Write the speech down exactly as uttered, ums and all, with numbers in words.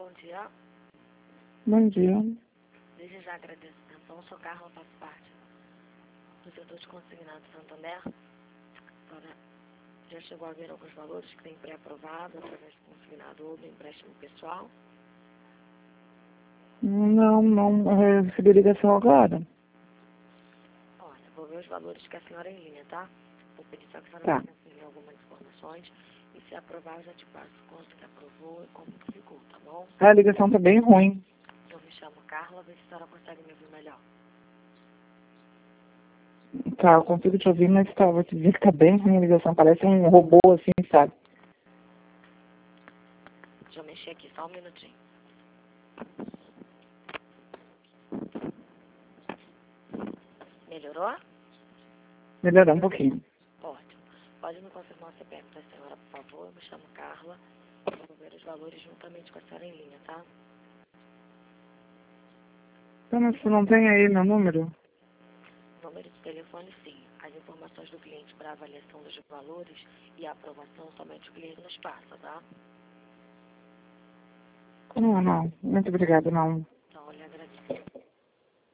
bom dia. Bom dia. Desde já agradeço a atenção. Sou Carla, faço parte do setor de consignado Santander. Agora, já chegou a ver alguns valores que tem pré-aprovado através do consignado ou do empréstimo pessoal? Não, não eu recebi ligação agora. Olha, vou ver os valores que a senhora é em linha, tá? Vou pedir só que a senhora Tá. me confirme algumas informações e se aprovar eu já te passo quanto que aprovou e como que ficou, tá bom? A ligação tá bem ruim. Eu me chamo Carla, vê se a senhora consegue me ouvir melhor. Tá, eu consigo te ouvir, mas tá, vou te dizer que tá bem ruim a ligação. Parece um robô assim, sabe? Deixa eu mexer aqui, só um minutinho. Melhorou? Melhorou um pouquinho. Ótimo. Pode me confirmar o C P F da senhora, por favor? Eu me chamo Carla. Vou ver os valores juntamente com a senhora em linha, tá? Então, mas você não tem aí meu número? Número de telefone, sim. As informações do cliente para avaliação dos valores e a aprovação somente o cliente nos passa, tá? Não, não. Muito obrigada, não.